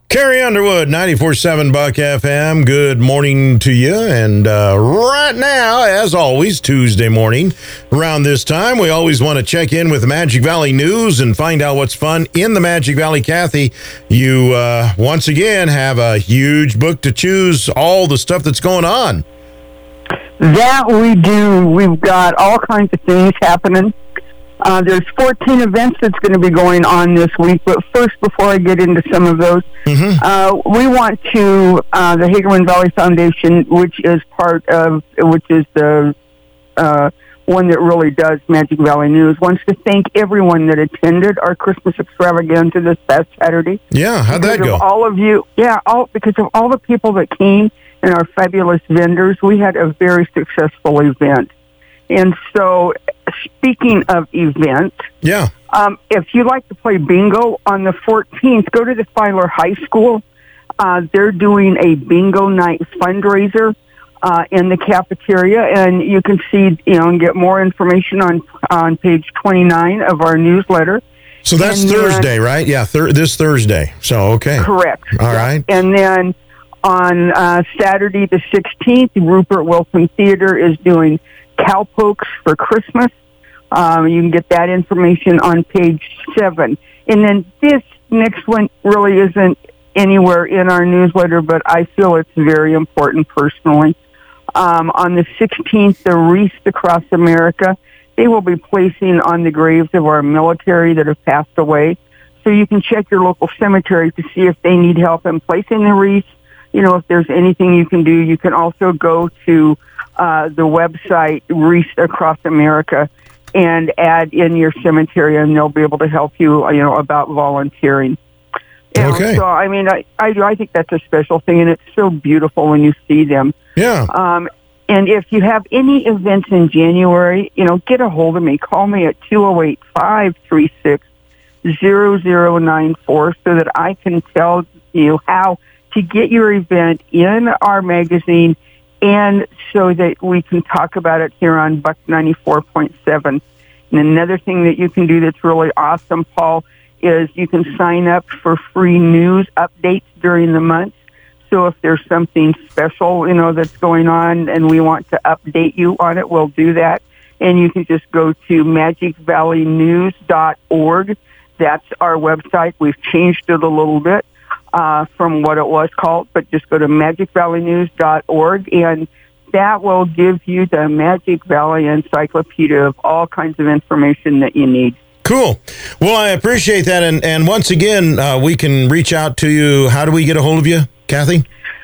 Carrie Underwood, 94.7 Buck FM. Good morning to you. And right now, as always, Tuesday morning, around this time, we always want to check in with the Magic Valley News and find out what's fun in the Magic Valley. Kathy, you once again have a huge book to choose, all the stuff that's going on. That we do. We've got all kinds of things happening. There's 14 events that's going to be going on this week, but first, before I get into some of those, we want to, the Hagerman Valley Foundation, which is the one that really does Magic Valley News, wants to thank everyone that attended our Christmas extravaganza this past Saturday. Yeah, how'd that go? All of you, because of all the people that came and our fabulous vendors, we had a very successful event. And so, speaking of events, if you like to play bingo on the 14th, go to the Filer High School. They're doing a bingo night fundraiser in the cafeteria, and you can see, and get more information on page 29 of our newsletter. So that's Thursday, right? Yeah, this Thursday. So, okay. Correct. All right. And then on Saturday the 16th, Rupert Wilson Theater is doing Cowpokes for Christmas. You can get that information on page 7. And then this next one really isn't anywhere in our newsletter, but I feel it's very important personally. On the 16th, the Wreaths Across America, they will be placing on the graves of our military that have passed away. So you can check your local cemetery to see if they need help in placing the wreaths. If there's anything you can do. You can also go to the website Wreaths Across America and add in your cemetery, and they'll be able to help you, about volunteering. Okay. So, I think that's a special thing, and it's so beautiful when you see them. Yeah. And if you have any events in January, get a hold of me. Call me at 208-536-0094 so that I can tell you how to get your event in our magazine, and so that we can talk about it here on Buck 94.7. And another thing that you can do that's really awesome, Paul, is you can sign up for free news updates during the month. So if there's something special, that's going on and we want to update you on it, we'll do that. And you can just go to magicvalleynews.org. That's our website. We've changed it a little bit from what it was called, but just go to magicvalleynews.org, and that will give you the Magic Valley encyclopedia of all kinds of information that you need. Cool. Well, I appreciate that. And once again, we can reach out to you. How do we get a hold of you, Kathy?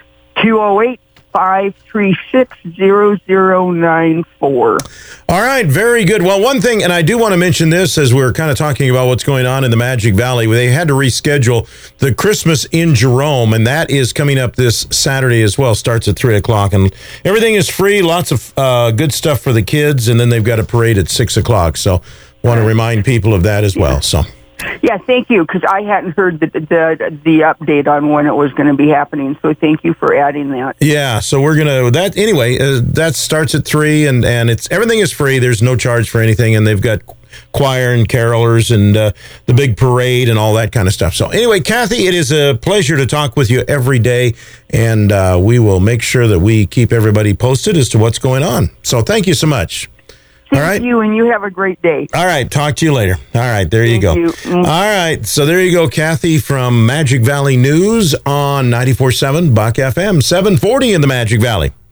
208-536-0094. All right, very good. Well, one thing, and I do want to mention this as we're kind of talking about what's going on in the Magic Valley, they had to reschedule the Christmas in Jerome, and that is coming up this Saturday as well. Starts at 3 o'clock, and everything is free. Lots of good stuff for the kids, and then they've got a parade at 6 o'clock. So want to remind people of that as well. So. Yeah, thank you, because I hadn't heard the update on when it was going to be happening, so thank you for adding that. Yeah, so we're going to, that starts at 3, and everything is free. There's no charge for anything, and they've got choir and carolers and the big parade and all that kind of stuff. So anyway, Kathy, it is a pleasure to talk with you every day, and we will make sure that we keep everybody posted as to what's going on. So thank you so much. Thank you, and you have a great day. All right, talk to you later. All right, there you go. All right, so there you go, Kathy from Magic Valley News on 94.7 Buck FM, 740 in the Magic Valley.